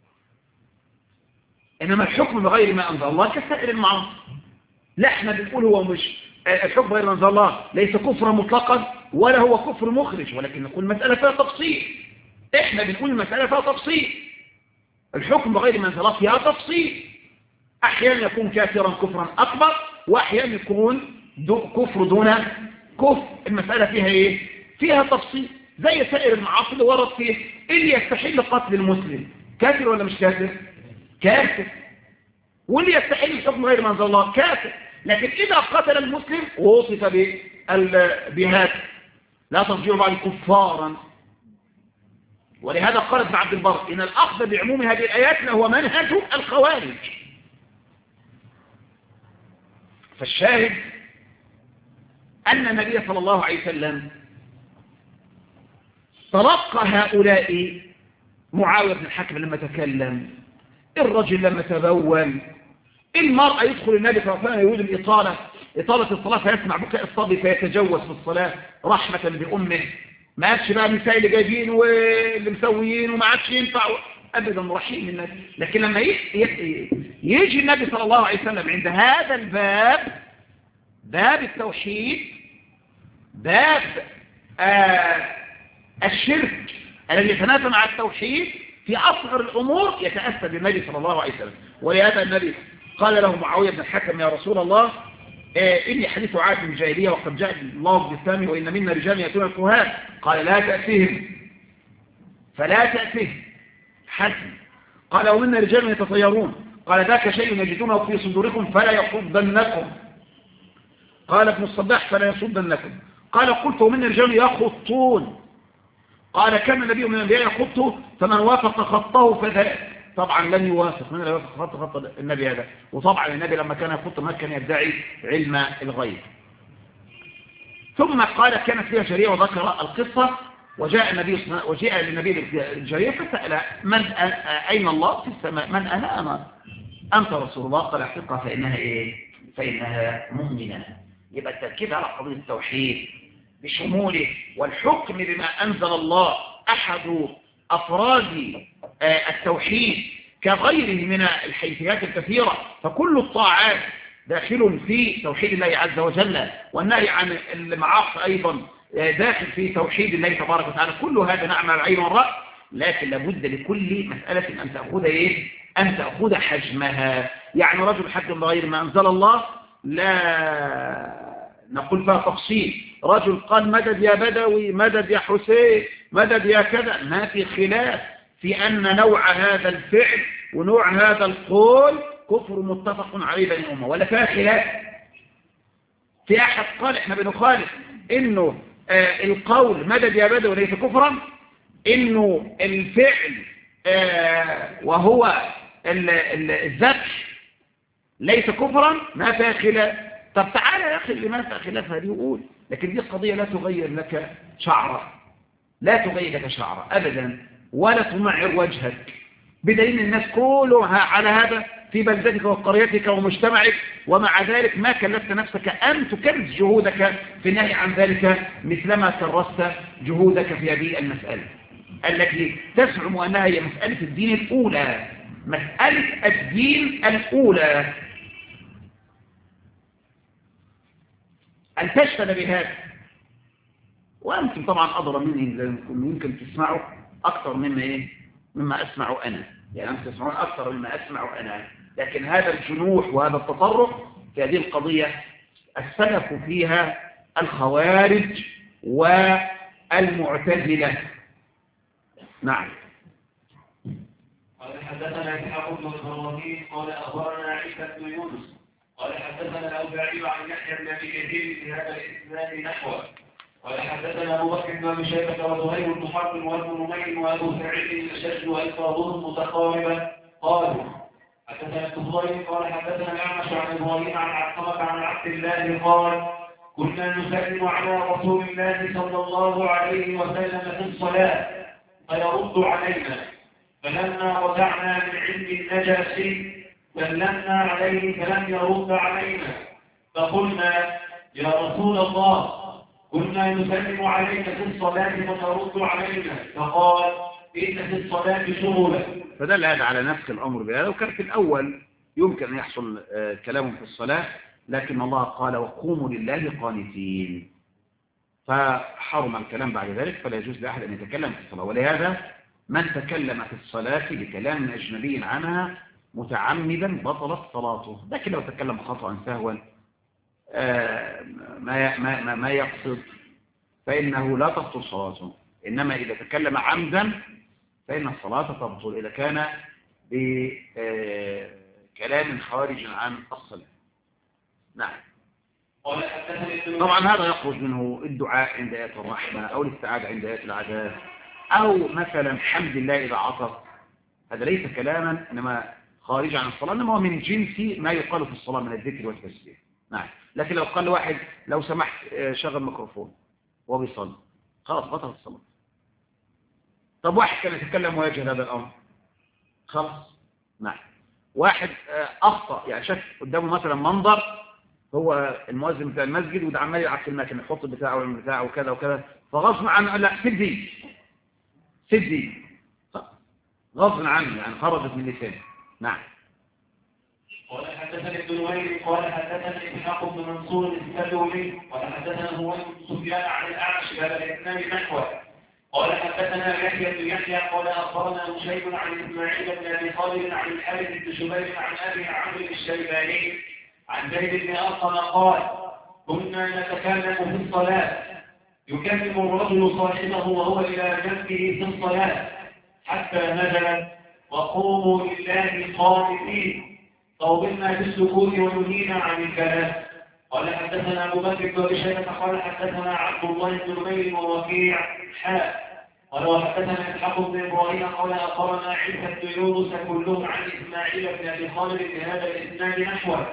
[SPEAKER 1] إنما الحكم بغير ما أنزل الله كسائر المعاصي. لا احنا بنقول هو مش الحكم غير ما أنزل الله ليس كفرا مطلقا ولا هو كفر مخرج، ولكن نقول المسألة فيها تفصيل. احنا بنقول المسألة فيها تفصيل، الحكم بغير ما أنزل الله فيها تفصيل. أحيانا يكون كافرا كفرا أكبر، وأحيانا يكون كفر دون كفر. المسألة فيها ايه؟ فيها تفصيل، زي سائر المعاصي اللي ورد فيه. اللي يستحل قتل المسلم كافر ولا مش كافر؟ كافر. واللي يستحل الحكم غير ما أنزل الله كافر. لكن إذا قتل المسلم ووصف بهذا لا ترجعوا بعد كفارا. ولهذا قال ابن عبد البر إن الأخذ بعموم هذه الآيات هو منهج الخوارج. فالشاهد أن النبي صلى الله عليه وسلم تلقى هؤلاء معاوية بن الحكم لما تكلم، الرجل لما تبول، المرأة يدخل النبي صلى الله عليه وسلم يريد إطالة الصلاة فيسمع بكاء الصبي فيتجوز في الصلاة رحمة بأمه. ما عادش بقى النساء اللي جايبين واللي مسويين وما عادش ينفع أبدا، رحيم النبي. لكن لما يجي النبي صلى الله عليه وسلم عند هذا الباب، باب التوحيد، باب الشرك الذي يتنافى مع التوحيد في أصغر الأمور، يتأسى بالنبي صلى الله عليه وسلم. ولهذا النبي قال له معاوية بن الحكم يا رسول الله إني حديث عهد من الجاهلية وقد جاء الله بالإسلام وإن منا رجال يأتون الكهان. قال لا تأتيهم، فلا تأتيهم حسن. قال ومنا رجال يتطيرون. قال ذاك شيء يجدونه في صدوركم فلا يصدنكم. قال ابن الصباح فلا يصدنكم. قال قلت ومنا رجال يخطون. قال كان النبي من الأنبياء يخطه فمن وافق خطه فذلك. طبعا لم يوافق، من لا يوافق خط النبي هذا. وطبعا النبي لما كان يخط ما كان يدعي علم الغيب. ثم قال كانت فيها جارية وذكر القصة، وجاء للنبي الجارية فسأل أين الله في السماء؟ من أنا أنت رسول الله. قال حقيقة فإنها إيه؟ فإنها مؤمنة. يبقى التأكيد على قضية التوحيد بشموله والحكم بما أنزل الله أحد أفراد التوحيد كغيره من الحيثيات الكثيرة. فكل الطاعات داخل في توحيد الله عز وجل، والنهي عن المعاصي أيضا داخل في توحيد الله تبارك وتعالى. كل هذا نعمل العين والرأس، لكن لابد لكل مسألة أن تأخذ إيه؟ أن تأخذ حجمها. يعني رجل حج بغير ما أنزل الله لا نقول فيها تفصيل. رجل قال مدد يا بدوي، مدد يا حسين، مدد يا كذا، ما في خلاف في أن نوع هذا الفعل ونوع هذا القول كفر متفق عليه بين الأمة، ولا فيها خلاف؟ في أحد قال إحنا بنخالف إنه القول مدد يا بدوي ليس كفرا، إنه الفعل وهو الذبح ليس كفرا، ما فيها خلاف. طب تعالى يا أخي اللي ما فيها خلاف هذه يقول، لكن دي قضية لا تغير لك شعرة، لا تغير لك شعرة أبدا، ولا تمعر وجهك، بدليل الناس كلها على هذا في بلدتك وقريتك ومجتمعك، ومع ذلك ما كلفت نفسك أن تكرس جهودك في النهي عن ذلك مثلما كرست جهودك في هذه المسألة التي تزعم أنها هي مسألة الدين الأولى، مسألة الدين الأولى، أن تشتغل بهذا. وأنتم طبعا أضرى مني، لأنكم يمكن تسمعوا أكثر مما أسمع أنا، يعني أنتم تسمعون أكثر مما أسمع أنا، لكن هذا الجنوح وهذا التطرف في هذه القضية السلف فيها الخوارج والمعتزلة. نعم.
[SPEAKER 2] قال حدثنا إسحاق بن إبراهيم قال أخبرنا عيسى بن يونس قال حدثنا الأوزاعي عن يحيى بن أبي كثير في هذا الإسناد نحوه. قال حدثنا أبو بكر بن أبي شيبة وزهير بن حرب وابن نمير وأبو سعيد الأشج وألفاظهم متقاربة قالوا حدثنا الزهري قال حدثنا الأعمش عن إبراهيم عن علقمة عن عبد الله قال كنا نسلم على رسول الله صلى الله عليه وسلم في الصلاة فيرد علينا، فلما رجعنا من عند النجاشي سلمنا عليه فلم يرد علينا، فقلنا يا رسول الله كنا نسلم عليك في الصلاة فترد علينا، فقال إن في الصلاة شغلا.
[SPEAKER 1] فدل هذا على نفس الأمر بهذا، وكان في الأول يمكن أن يحصل كلام في الصلاة، لكن الله قال وقوموا لله قانتين، فحرم الكلام بعد ذلك، فلا يجوز لأحد أن يتكلم في الصلاة. ولهذا من تكلم في الصلاة بكلام أجنبي عنها متعمدا بطلت صلاته، لكن لو تكلم خطأ سهوا ما يقصد فإنه لا تبطل صلاته، إنما إذا تكلم عمدا فإن الصلاة تبطل إذا كان بكلام خارج عن الصلاة. نعم. طبعا هذا يخرج منه الدعاء عند آيات الرحمة أو الاستعاذة عند آيات العذاب، أو مثلا حمد الله إذا عطف، هذا ليس كلاما إنما خارج عن الصلاة، إنما هو من جنس ما يقال في الصلاة من الذكر والتسبيح. نعم. لكن لو قال واحد لو سمحت شغل ميكروفون وهو بيصلي، خلاص بطل الصلاة. طب واحد كان يتكلم ويجهل هذا الأمر، خلاص. نعم. واحد أخطأ، يعني شاف قدامه مثلا منظر، هو المؤذن بتاع المسجد وده عمال يلعب في المكنه، يحط البتاع والبتاع وكذا وكذا، فغصب عنه قال لا سيب دي غصب عنه، يعني خرجت من لسانه. نعم.
[SPEAKER 2] قال حدثني ابن نمير قال حدثني اسحاق بن منصور السلولي قال حدثنا هو سفيان عن الأعمش بهذا الإسناد نحوه. قال حدثنا يحيى بن يحيى قال أخبرنا مشيب عن إسماعيل بن أبي خالد عن الحارث بن شبيب عن أبي عمرو الشيباني عن زيد بن أرقم قال كنا نتكلم في الصلاة يكلم الرجل صاحبه وهو إلى جنبه في الصلاة حتى نزلت وقوموا لله قانتين، طوبنا بالسكوت ونهينا عن الكلام. قال حدثنا أبو بكر بن أبي شيبة قال حدثنا عبد الله بن نمير ووكيع قال وحدثنا إسحاق بن إبراهيم قال أخبرنا عيسى بن يونس كلهم عن إسماعيل بن أبي خالد بهذا الإسناد نحوه.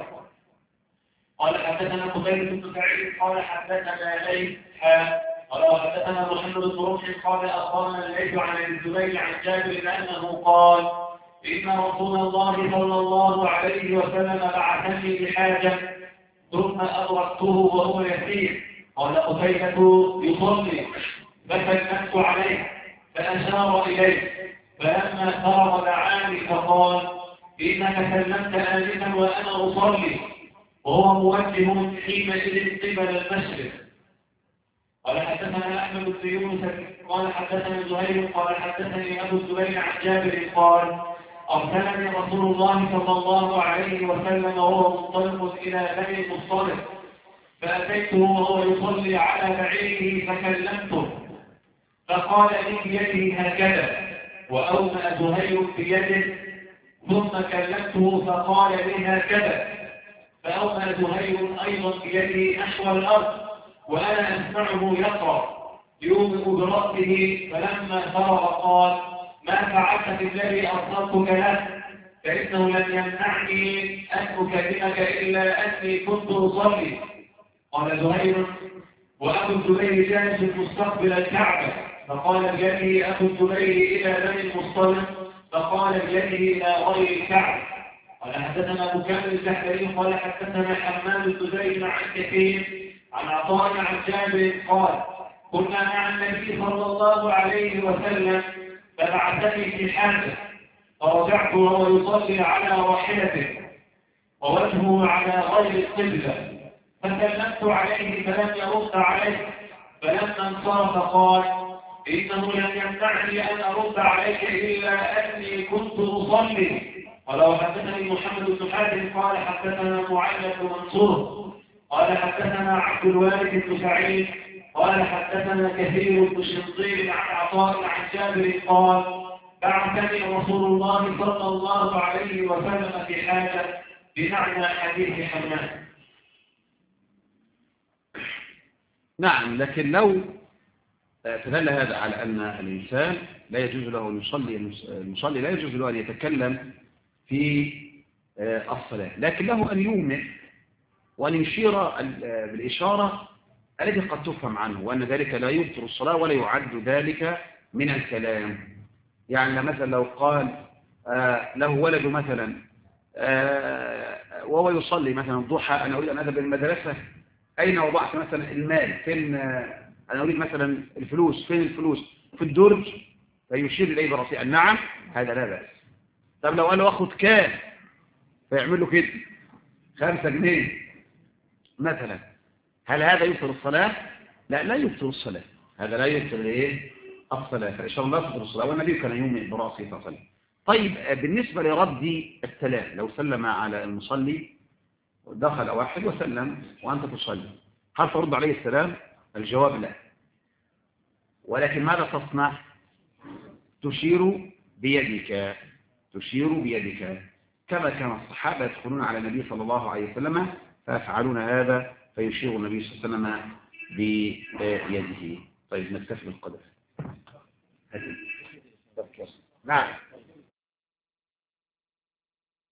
[SPEAKER 2] قال حدثنا قتيبة بن سعيد قال حدثنا ليث قال وحدثنا محمد بن رمح قال أخبرنا الليث عن الزبير عن جابر أنه قال إن رسول الله صلى الله عليه وسلم بعثني بحاجة ثم أدركته وهو يسير. قال قتيبة يصلي فسلمت عليه فأشار إليه، فلما فرغ دعاني فقال إنك سلمت آنفا وأنا أصلي، وهو موجه حينئذ قبل المشرق. قال حدثنا أحمد بن يونس قال حدثنا زهير قال حدثني أبو الزبير عن جابر قال أرسلني رسول الله صلى الله عليه وسلم وهو منطلق إلى بني المصطلق، فأتيته وهو يصلي على بعيره فكلمته، فقال لي بيده هكذا وأومأ زهير بيده ثم كلمته فقال لي هكذا، فأومأ زهير أيضا بيده نحو الأرض وأنا أسمعه يقرأ يومئ برأسه، فلما فرغ قال: ما فعلت بالذي أرسلتك له؟ فإنه لم يمنعني أن أكلمك إلا أني كنت أصلي. قال زهير: وأبو الزبير جالس مستقبل الكعبة، فقال بيده أبو الزبير إلى بني المصطلق، فقال بيده إلى غير الكعبة. قال حدثنا مكمل الزحلري قال حدثنا حماد بن زيد عن كثير عن عطاء عن جابر قال: كنا مع النبي صلى الله عليه وسلم فبعثني في حاجة، فرجعت وهو يصلي على راحلته ووجهه على غير القبلة، فسلمت عليه فلم يرد عليه، فلما انصرف قال: إنه لم يمنعني أن أرد عليك إلا أني كنت أصلي. قال حدثني محمد بن حاتم قال حدثنا معاذ بن منصور قال حدثنا عبد الوارث بن سعيد قال حدثنا كثير بن شنطير عن عطاء عن جابر قال: بعثني رسول الله صلى الله عليه وسلم في حاجة بمعنى حديث حماد.
[SPEAKER 1] نعم، لكن لو تدل هذا على أن الإنسان لا يجوز له أن المصلي لا يجوز له أن يتكلم في الصلاة، لكن له أن يومئ وأن يشير بالإشارة التي قد تفهم عنه، وأن ذلك لا يبطل الصلاة ولا يعد ذلك من الكلام. يعني مثلا لو قال له ولد مثلا وهو يصلي مثلا الضحى: أنا أريد أن أذهب إلى المدرسة، أين وضعت مثلا المال؟ فين؟ أنا أريد مثلا الفلوس، فين الفلوس؟ في الدرج. فيشير إليه برأسه نعم، هذا لا بأس. طب لو قال له أخذ كام؟ فيعمل له كده 5 جنيه مثلا، هل هذا يبطل الصلاة؟ لا، لا يبطل الصلاة، هذا لا يبطل إيه؟ الصلاة. فإشارة لا تبطل الصلاة، والنبي كان يومئ برأسه فصلى. طيب بالنسبة لرد السلام، لو سلم على المصلي دخل واحد وسلم وأنت تصلي، هل ترد عليه السلام؟ الجواب لا، ولكن ماذا تصنع؟ تشير بيدك، تشير بيدك كما كان الصحابة يدخلون على النبي صلى الله عليه وسلم فيفعلون هذا، فيشير النبي صلى الله عليه وسلم بيده. طيب نكتفي بالقدر. نعم.